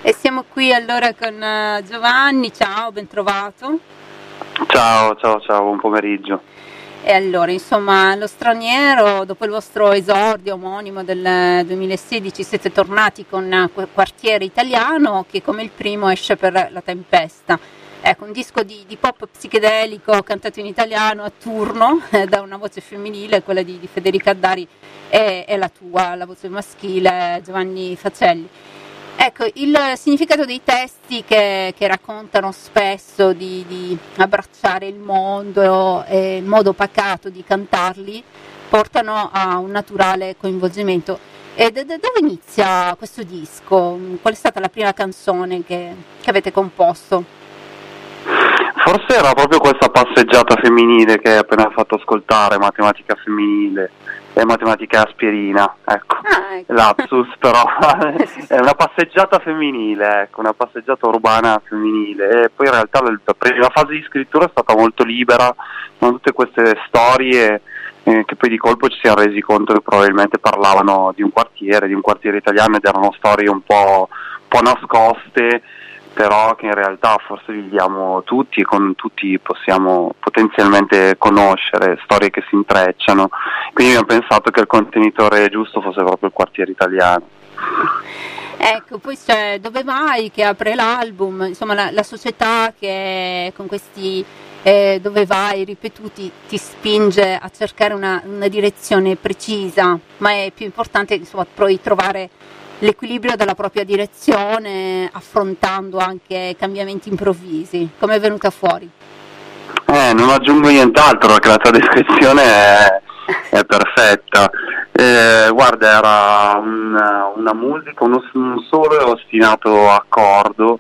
E siamo qui allora con Giovanni, ciao, ben trovato. Ciao, ciao, ciao, buon pomeriggio. E allora, insomma, Lo Straniero, dopo il vostro esordio omonimo del 2016, siete tornati con Quartiere Italiano, che come il primo esce per La Tempesta. Ecco, un disco di pop psichedelico cantato in italiano a turno da una voce femminile, quella di Federica Addari, e la tua, la voce maschile, Giovanni Facelli. Ecco, il significato dei testi che raccontano spesso di abbracciare il mondo e il modo pacato di cantarli portano a un naturale coinvolgimento. E dove inizia questo disco? Qual è stata la prima canzone che avete composto? Forse era proprio questa passeggiata femminile che hai appena fatto ascoltare, matematica femminile e matematica aspirina, ecco, Ecco. lapsus però, è una passeggiata femminile, ecco, una passeggiata urbana femminile, e poi in realtà la fase di scrittura è stata molto libera, con tutte queste storie che poi di colpo ci siamo resi conto che probabilmente parlavano di un quartiere italiano, ed erano storie un po' nascoste, però che in realtà forse viviamo tutti e con tutti possiamo potenzialmente conoscere, storie che si intrecciano, quindi abbiamo pensato che il contenitore giusto fosse proprio il quartiere italiano. Ecco, poi c'è Dove vai che apre l'album, insomma la società che con questi dove vai ripetuti ti spinge a cercare una direzione precisa, ma è più importante insomma poi trovare l'equilibrio della propria direzione affrontando anche cambiamenti improvvisi. Come è venuta fuori? Non aggiungo nient'altro perché la tua descrizione è perfetta. Guarda, era una musica, un solo e ostinato accordo.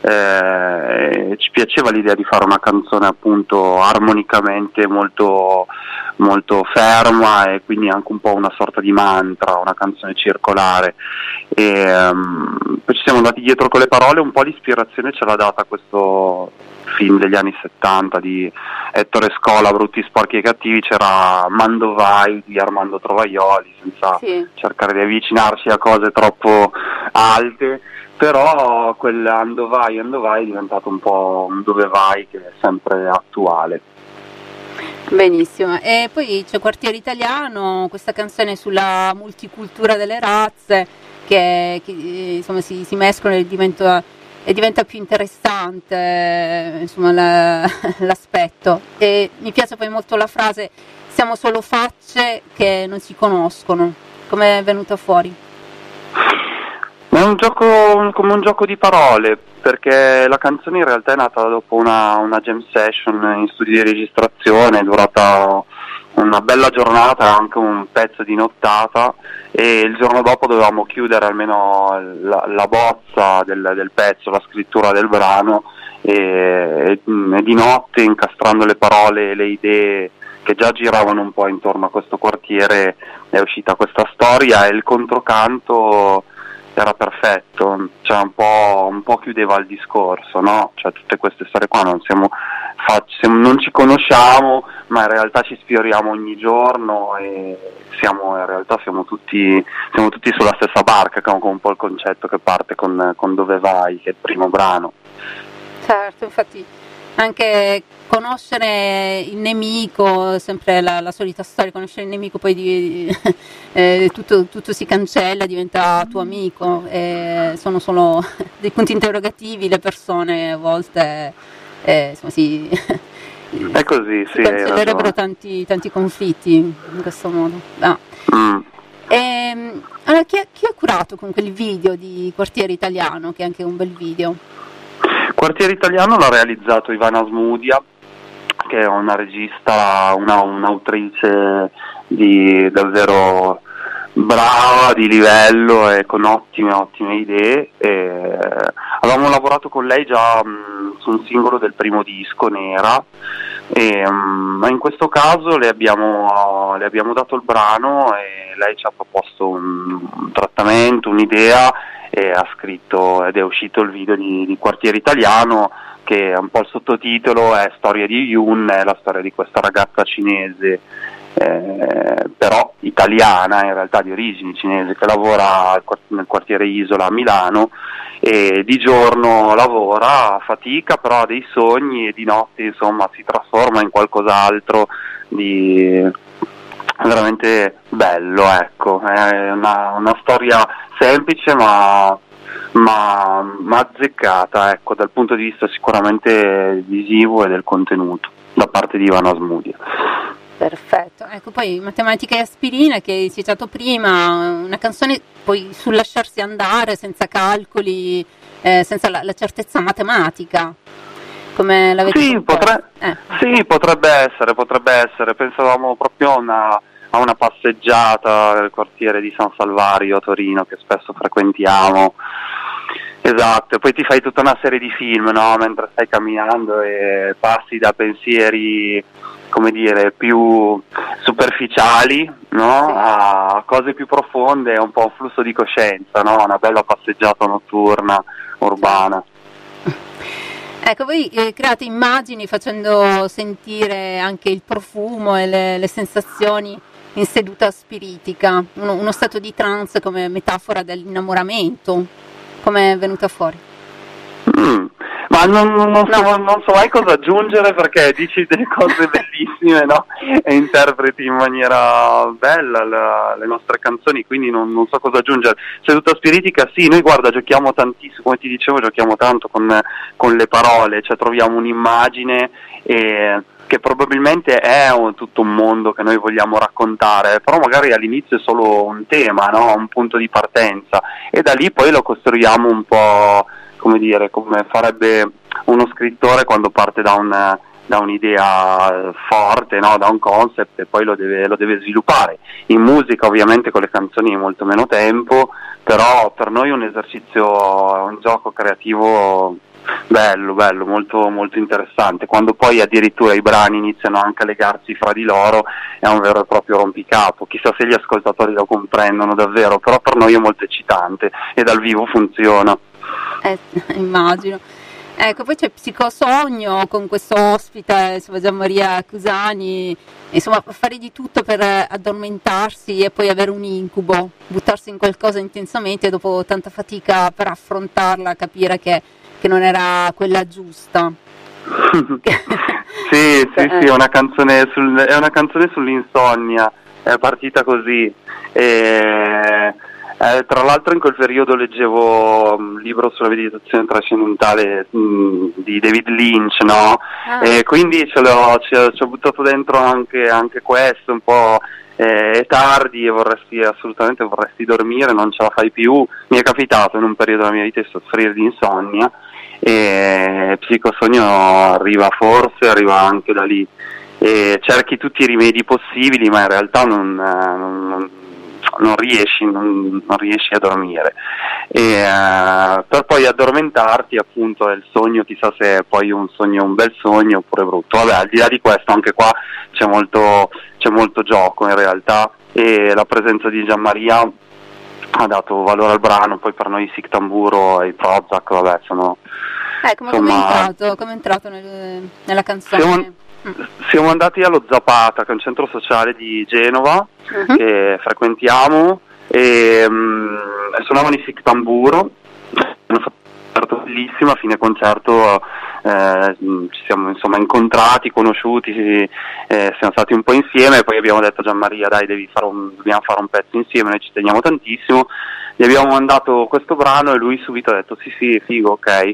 Ci piaceva l'idea di fare una canzone appunto armonicamente molto, molto ferma, e quindi anche un po' una sorta di mantra, una canzone circolare, e poi ci siamo andati dietro con le parole. Un po' l'ispirazione ce l'ha data questo film degli anni 70 di Ettore Scola, Brutti, sporchi e cattivi. C'era Mandovai di Armando Trovaioli, senza cercare di avvicinarsi a cose troppo alte, però quel Andovai è diventato un po' un Dove vai che è sempre attuale. Benissimo, e poi c'è Quartiere Italiano, questa canzone sulla multicultura delle razze che insomma si mescolano e diventa più interessante insomma l'aspetto, e mi piace poi molto la frase siamo solo facce che non si conoscono. Come è venuta fuori? È un gioco, come un gioco di parole, perché la canzone in realtà è nata dopo una jam session in studio di registrazione, è durata una bella giornata, anche un pezzo di nottata, e il giorno dopo dovevamo chiudere almeno la bozza del pezzo, la scrittura del brano, e di notte, incastrando le parole e le idee che già giravano un po' intorno a questo quartiere, è uscita questa storia, e il controcanto era perfetto, cioè un po' chiudeva il discorso, no? Cioè tutte queste storie qua non non ci conosciamo, ma in realtà ci sfioriamo ogni giorno, e in realtà siamo tutti sulla stessa barca, che è un po' il concetto che parte con Dove vai, che è il primo brano. Certo, infatti anche conoscere il nemico, sempre la solita storia, conoscere il nemico poi tutto si cancella, diventa tuo amico, sono solo dei punti interrogativi le persone a volte, insomma, è così, si cancellerebbero tanti conflitti in questo modo. No. Allora, chi ha curato con quel video di Quartiere Italiano, che è anche un bel video? Quartiere Italiano l'ha realizzato Ivana Smudia, che è una regista, un'autrice davvero brava, di livello e con ottime idee. Avevamo lavorato con lei già su un singolo del primo disco, Nera, ma in questo caso le abbiamo dato il brano e lei ci ha proposto un trattamento, un'idea, e ha scritto, ed è uscito il video di Quartiere Italiano, che è un po' il sottotitolo, è Storia di Yun, è la storia di questa ragazza cinese, però italiana, in realtà di origini cinesi, che lavora nel quartiere Isola a Milano, e di giorno lavora, fatica, però ha dei sogni e di notte insomma si trasforma in qualcos'altro di veramente bello, ecco. È una storia semplice ma azzeccata, ecco, dal punto di vista sicuramente visivo e del contenuto da parte di Ivano Asmudia. Perfetto, ecco, poi Matematica e Aspirina che hai citato prima, una canzone poi sul lasciarsi andare senza calcoli, senza la certezza matematica, come l'avete sì, potrebbe essere, pensavamo proprio a una passeggiata nel quartiere di San Salvario a Torino che spesso frequentiamo. Esatto, e poi ti fai tutta una serie di film, no? Mentre stai camminando e passi da pensieri, come dire, più superficiali, no? A cose più profonde, un po' un flusso di coscienza, no? Una bella passeggiata notturna, urbana. Ecco, voi create immagini facendo sentire anche il profumo e le sensazioni in seduta spiritica, uno stato di trance come metafora dell'innamoramento. Come è venuta fuori? Ma non so mai cosa aggiungere perché dici delle cose bellissime, no? E interpreti in maniera bella le nostre canzoni, quindi non so cosa aggiungere. Seduta spiritica, sì, noi guarda giochiamo tantissimo, come ti dicevo giochiamo tanto con le parole, cioè troviamo un'immagine che probabilmente è tutto un mondo che noi vogliamo raccontare, però magari all'inizio è solo un tema, no? Un punto di partenza, e da lì poi lo costruiamo un po', come dire, come farebbe uno scrittore quando parte da un'idea forte, no? Da un concept, e poi lo deve sviluppare. In musica ovviamente con le canzoni è molto meno tempo, però per noi è un esercizio, un gioco creativo bello, molto, molto interessante. Quando poi addirittura i brani iniziano anche a legarsi fra di loro è un vero e proprio rompicapo. Chissà se gli ascoltatori lo comprendono davvero, però per noi è molto eccitante e dal vivo funziona. Immagino. Ecco, poi c'è Psicosogno con questo ospite, insomma, Gianmaria Cusani, insomma, fare di tutto per addormentarsi e poi avere un incubo, buttarsi in qualcosa intensamente e dopo tanta fatica per affrontarla, capire che non era quella giusta. sì, è una canzone sull'insonnia, è partita così. Tra l'altro in quel periodo leggevo un libro sulla meditazione trascendentale di David Lynch, no? E quindi ci ho buttato dentro anche questo, un po'. È tardi e vorresti dormire, non ce la fai più. Mi è capitato in un periodo della mia vita di soffrire di insonnia e Psicosogno arriva anche da lì, e cerchi tutti i rimedi possibili ma in realtà non riesci a dormire, per poi addormentarti, appunto. È il sogno, chissà se è poi un bel sogno oppure brutto. Vabbè, al di là di questo anche qua c'è molto gioco in realtà, e la presenza di Gianmaria ha dato valore al brano. Poi per noi Sic Tamburo e i Prozac, vabbè, sono come è entrato nella canzone? Siamo andati allo Zapata, che è un centro sociale di Genova, che frequentiamo, e suonavano i Sic Tamburo. Hanno fatto un concerto bellissimo. A fine concerto ci siamo insomma incontrati, conosciuti, siamo stati un po' insieme, e poi abbiamo detto a Gianmaria: dai, dobbiamo fare un pezzo insieme, noi ci teniamo tantissimo. Gli abbiamo mandato questo brano e lui subito ha detto sì, figo, ok,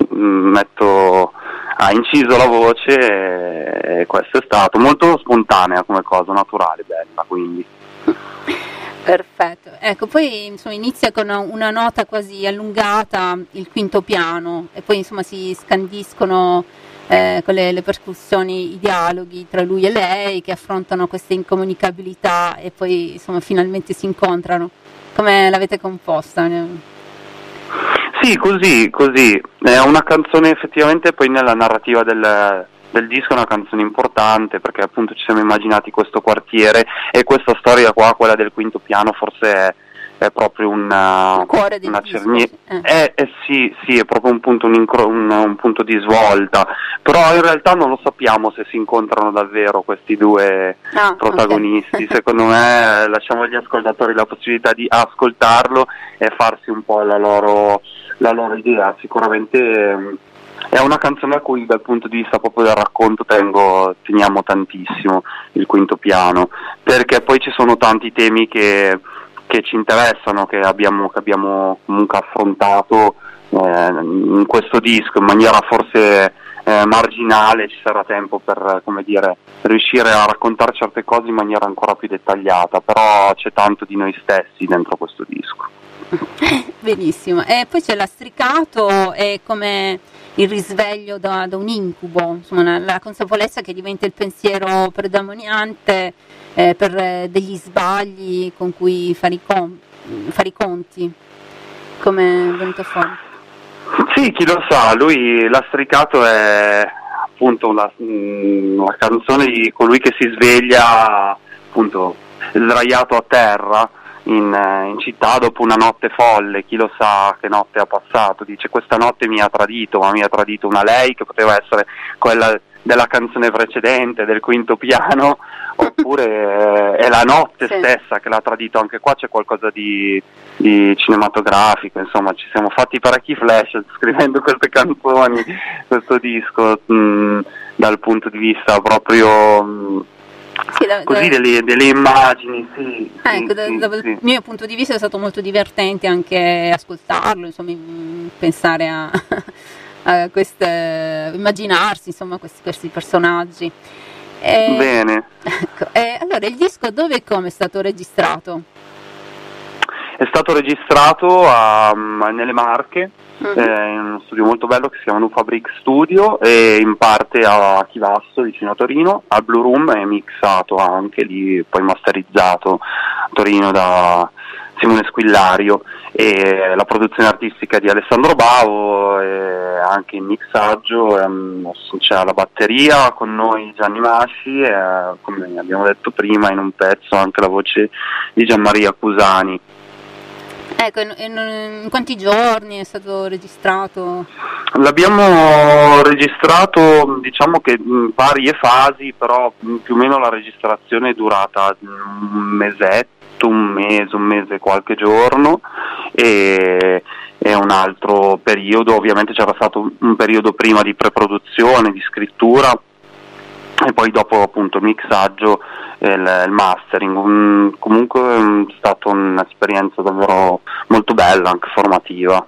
ha inciso la voce, e questo è stato molto spontanea come cosa, naturale, bella, quindi. Perfetto, ecco, poi insomma inizia con una nota quasi allungata, il quinto piano, e poi insomma si scandiscono con le percussioni, i dialoghi tra lui e lei che affrontano queste incomunicabilità e poi insomma finalmente si incontrano. Come l'avete composta? Sì, così. È una canzone effettivamente poi nella narrativa del disco, è una canzone importante perché appunto ci siamo immaginati questo quartiere, e questa storia qua, quella del quinto piano, forse è proprio il cuore del disco. sì, è proprio un punto, un punto di svolta, però in realtà non lo sappiamo se si incontrano davvero questi due protagonisti. Okay. Secondo me lasciamo agli ascoltatori la possibilità di ascoltarlo e farsi un po' la loro idea. Sicuramente è una canzone a cui dal punto di vista proprio del racconto teniamo tantissimo, il quinto piano, perché poi ci sono tanti temi che ci interessano, che abbiamo comunque affrontato in questo disco in maniera forse marginale. Ci sarà tempo per, come dire, riuscire a raccontare certe cose in maniera ancora più dettagliata, però c'è tanto di noi stessi dentro questo disco. Benissimo. E poi c'è Lastricato, è come il risveglio da un incubo, insomma, la consapevolezza che diventa il pensiero predominante per degli sbagli con cui fare i conti. Come è venuto fuori? Sì, chi lo sa, lui, Lastricato è appunto la canzone di colui che si sveglia appunto sdraiato a terra in città dopo una notte folle. Chi lo sa che notte ha passato, dice: questa notte mi ha tradito, ma mi ha tradito una lei che poteva essere quella della canzone precedente, del quinto piano, oppure è la notte stessa che l'ha tradito. Anche qua c'è qualcosa di cinematografico, insomma ci siamo fatti parecchi flash scrivendo queste canzoni, questo disco, dal punto di vista proprio così delle immagini. Dal mio punto di vista è stato molto divertente anche ascoltarlo, insomma, pensare a immaginarsi, insomma, questi personaggi. Bene. Ecco, allora il disco dove e come è stato registrato? È stato registrato nelle Marche, in uno studio molto bello che si chiama Nufabric Studio, e in parte a Chivasso vicino a Torino, al Blue Room, e mixato anche lì, poi masterizzato a Torino da Simone Squillario, e la produzione artistica di Alessandro Bavo, e anche in mixaggio c'è la batteria con noi Gianni Masci, e come abbiamo detto prima in un pezzo anche la voce di Gianmaria Cusani. Ecco, in quanti giorni è stato registrato? L'abbiamo registrato, diciamo che in varie fasi, però più o meno la registrazione è durata un mesetto, un mese e qualche giorno, e un altro periodo, ovviamente c'era stato un periodo prima di preproduzione, di scrittura, e poi dopo appunto mixaggio e il mastering. Comunque è stata un'esperienza davvero molto bella, anche formativa.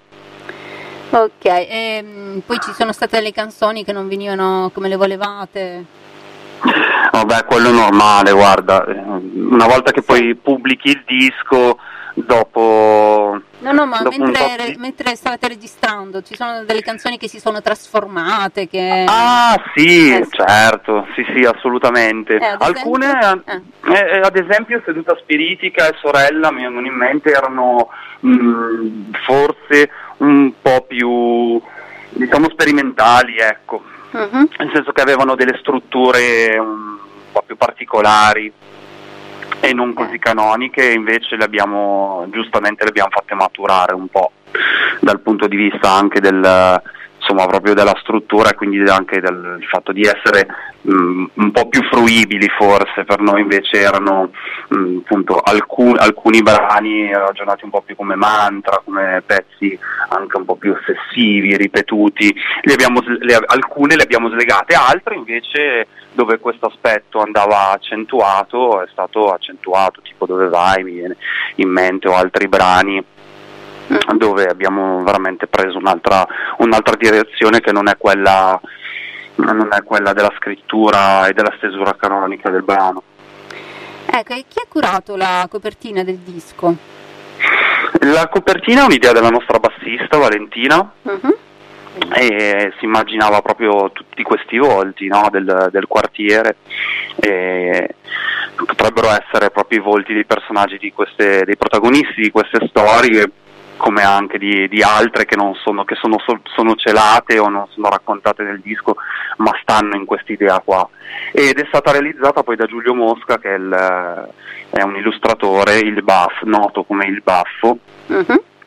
Ok, poi ci sono state le canzoni che non venivano come le volevate? Vabbè, quello è normale, guarda, una volta che poi pubblichi il disco, dopo... No, ma mentre stavate registrando ci sono delle canzoni che si sono trasformate, che... Ah sì, certo, sì, assolutamente. Alcune, ad esempio Seduta Spiritica e Sorella, mi vengono in mente, erano forse un po' più, diciamo, sperimentali, ecco, nel senso che avevano delle strutture un po' più particolari e non così canoniche, invece giustamente le abbiamo fatte maturare un po' dal punto di vista anche insomma, proprio della struttura, e quindi anche del fatto di essere un po' più fruibili. Forse per noi invece erano appunto alcuni brani ragionati un po' più come mantra, come pezzi anche un po' più ossessivi, ripetuti. Alcune le abbiamo slegate, altre invece dove questo aspetto andava accentuato è stato accentuato, tipo Dove vai mi viene in mente, o altri brani dove abbiamo veramente preso un'altra direzione che non è quella della scrittura e della stesura canonica del brano. Ecco, e chi ha curato la copertina del disco? La copertina è un'idea della nostra bassista Valentina, e si immaginava proprio tutti questi volti, no, del quartiere, e potrebbero essere proprio i volti dei personaggi dei protagonisti di queste storie, come anche di altre che sono celate o non sono raccontate nel disco, ma stanno in quest'idea qua. Ed è stata realizzata poi da Giulio Mosca, che è un illustratore, noto come il Baffo,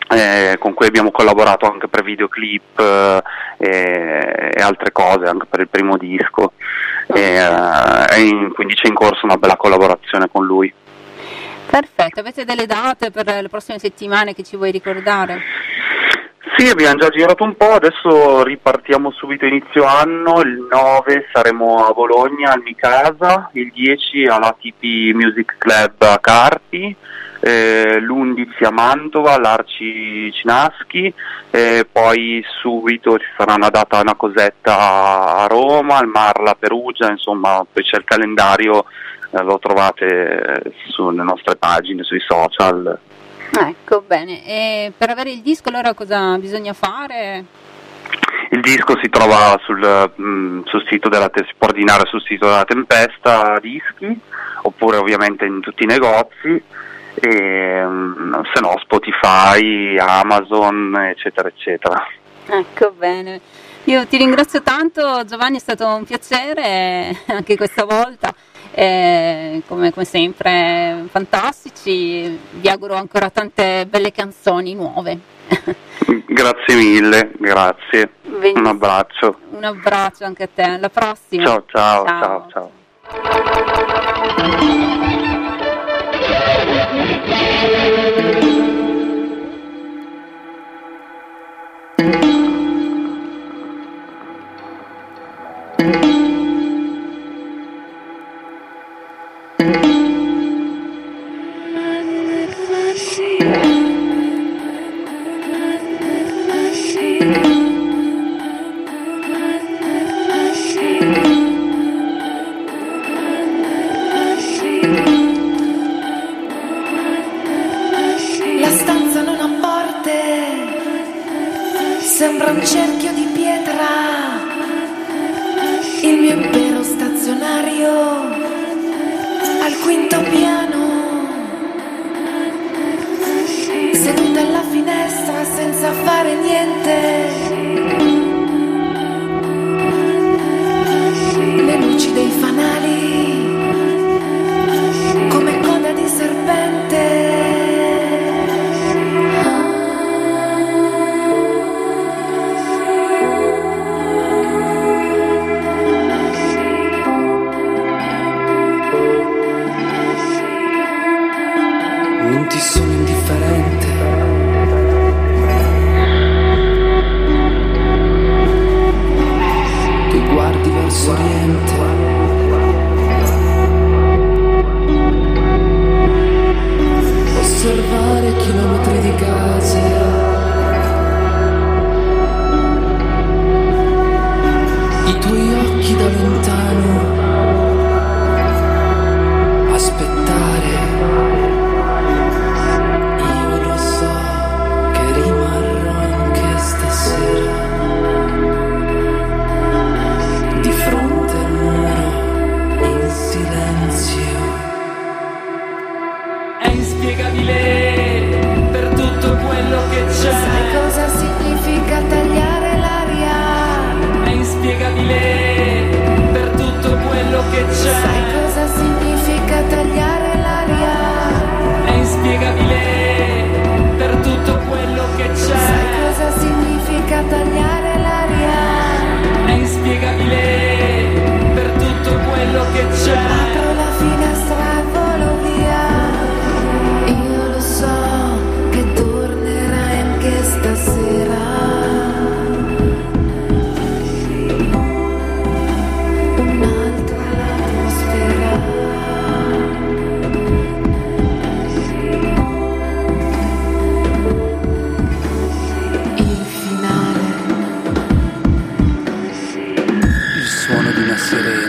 con cui abbiamo collaborato anche per videoclip e altre cose, anche per il primo disco, quindi c'è in corso una bella collaborazione con lui. Perfetto, avete delle date per le prossime settimane che ci vuoi ricordare? Sì, abbiamo già girato un po', adesso ripartiamo subito inizio anno, il 9 saremo a Bologna al Micasa, il 10 all'ATP Music Club a Carpi, l'11 a Mantova all'Arci Cinaschi, poi subito ci sarà una data, una cosetta a Roma, al Marla, Perugia, insomma poi c'è il calendario, lo trovate sulle nostre pagine, sui social. Ecco, bene. E per avere il disco allora cosa bisogna fare? Il disco si trova sul sito si può ordinare sul sito della Tempesta Dischi, oppure ovviamente in tutti i negozi, e se no Spotify, Amazon, eccetera eccetera. Ecco, bene. Io ti ringrazio tanto, Giovanni, è stato un piacere anche questa volta. Come sempre fantastici, vi auguro ancora tante belle canzoni nuove. Grazie mille, grazie. Un abbraccio. Un abbraccio anche a te, alla prossima. Ciao ciao ciao ciao. La stanza non ha porte, sembra un cerchio di pietra, il mio impero stazionario al quinto piano, seduta alla finestra senza fare niente, le luci dei fanali come coda di serpente. Non ti sono indifferente, tu guardi verso oriente, osservare chilometri di case, i tuoi occhi da lontano, aspettare. Io lo so che rimarrò anche stasera di fronte al muro in silenzio. È inspiegabile per tutto quello che c'è. Sai cosa significa tagliare l'aria? È inspiegabile per tutto quello che c'è. Sai cosa significa tagliare l'aria? È inspiegabile per tutto quello che c'è. Sai cosa significa tagliare l'aria? È inspiegabile per tutto quello che c'è. Apro la finestra e volo via. Io lo so che tornerai anche stasera. Un'altra atmosfera. Il finale. Il suono di una sirena.